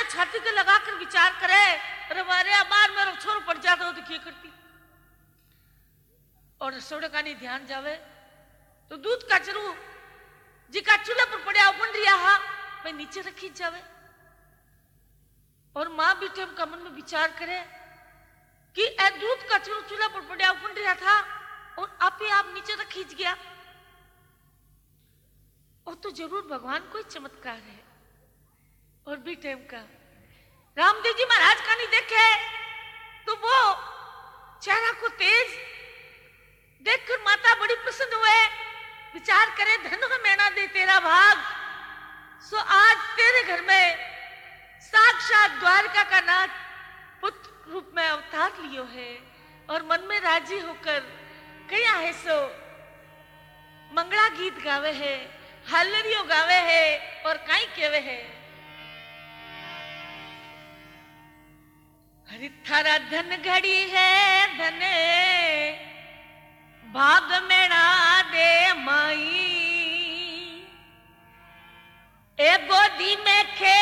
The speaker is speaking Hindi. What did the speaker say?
छाती के लगाकर विचार करे, अरे वारे बार मेरा छोरो पड़ जाता हो तो क्या करती। और रसोड़े का नहीं ध्यान जावे तो दूध का चरू जी का चूल्हे पर पड़ा बन रिया हा मैं नीचे रखी जावे। और माँ भी टेम का मन में विचार करे कि ए दूध का चूरू चूल्हे पर पड़ा बन रिया था और आप ही आप नीचे रखी गया, और तो जरूर भगवान कोई चमत्कार है। और भी टाइम का रामदेव जी महाराज का नहीं देखे तो वो चेहरा को तेज देखकर माता बड़ी प्रसन्न हुए, विचार करे धन मैना दे तेरा भाग, सो आज तेरे घर में साक्षात द्वारका का नाथ पुत्र रूप में अवतार लियो है। और मन में राजी होकर कया है सो मंगला गीत गावे है, हल्लरियो गावे है और काई केवे है। हरि थारा धन घड़ी है धने भाग मेरा दे माई, ए गोदी में खे